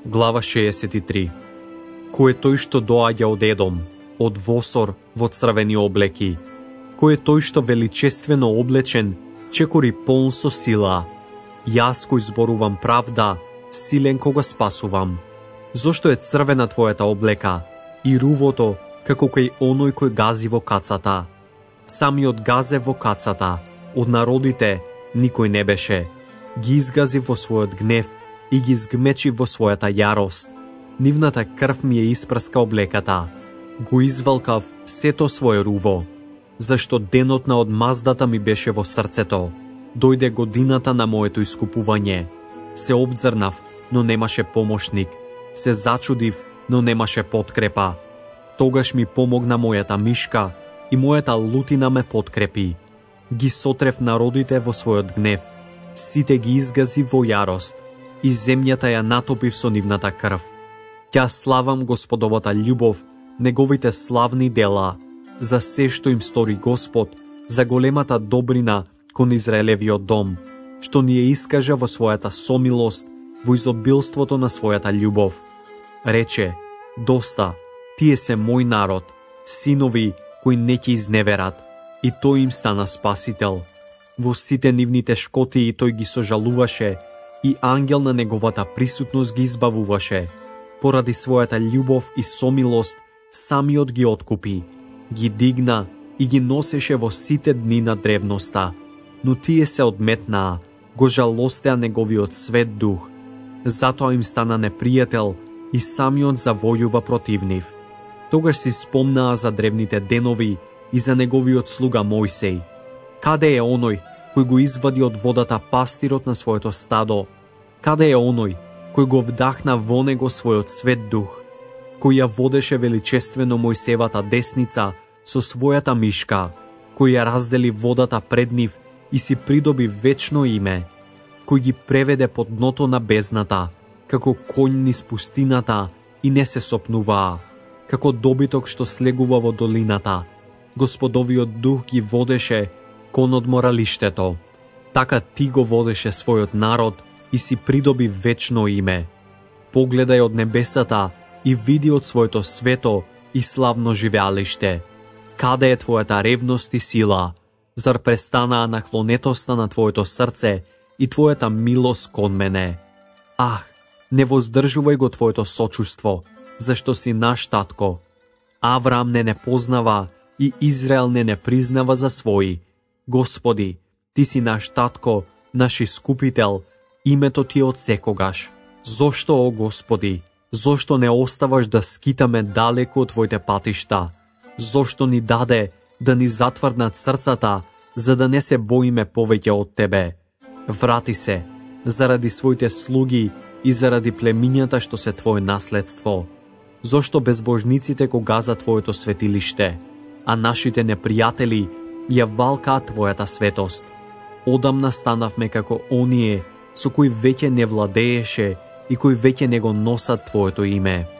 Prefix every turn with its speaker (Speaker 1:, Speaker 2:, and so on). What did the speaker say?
Speaker 1: Глава 63. Кој е тој што доаѓа од Едом, од Восор во црвени облеки? Кој е тој што величествено облечен, чекори полн со сила? Јас кој зборувам правда, силен кога спасувам. Зошто е црвена твојата облека и рувото како кај оној кој гази во кацата? Самиот газе во кацата, од народите никој не беше. Ги изгази во својот гнев и ги изгмечи во својата јарост. Нивната крв ми е испрска облеката. Го извалкав сето своје руво. Зашто денот на одмаздата ми беше во срцето. Дојде годината на моето искупување. Се обзрнав, но немаше помошник. Се зачудив, но немаше подкрепа. Тогаш ми помогна мојата мишка и мојата лутина ме подкрепи. Ги сотрев народите во својот гнев. Сите ги изгази во јарост и земјата ја натопив со нивната крв. Ќе славам Господовата љубов, неговите славни дела, за се што им стори Господ, за големата добрина кон Израелевиот дом, што ни ја искажа во својата сомилост, во изобилството на својата љубов. Рече: доста, тие се мој народ, синови кои не ќе изневерат, и тој им стана спасител. Во сите нивни тешкоти тој ги сожалуваше, и ангел на неговата присутност ги избавуваше. Поради својата љубов и сомилост, самиот ги откупи, ги дигна и ги носеше во сите дни на древноста. Но тие се одметнаа, го жалостеа неговиот свет дух. Затоа им стана непријател и самиот завојува против нив. Тогаш си спомнаа за древните денови и за неговиот слуга Мојсей. Каде е оној кој го извади од водата пастирот на своето стадо? Каде е оној кој го вдахна во него својот свет дух? Кој ја водеше величествено Мојсевата десница со својата мишка? Кој ја раздели водата пред нив и си придоби вечно име? Кој ги преведе под дното на бездната, како коњ низ пустината и не се сопнуваа, како добиток што слегува во долината? Господовиот дух ги водеше кон одморалиштето. Така ти го водеше својот народ и си придоби вечно име. Погледај од небесата и види од своето свето и славно живеалиште. Каде е твојата ревност и сила? Зар престанаа наклонетоста на твоето срце и твојата милост кон мене? Ах, не воздржувај го твоето сочувство, зашто си наш татко. Авраам не познава и Израел не признава за свој. Господи, ти си наш татко, наш искупител, името ти од секогаш. Зошто, о Господи, зошто не оставаш да скитаме далеку од твоите патишта? Зошто ни даде да ни затврднат срцата, за да не се боиме повеќе од Тебе? Врати се, заради своите слуги и заради племињата што се Твое наследство. Зошто безбожниците го газа Твоето светилиште, а нашите непријатели ја валкаат Твојата светост? Одамна станавме како оние со кои веќе не владееше и кои веќе не го носат Твоето име.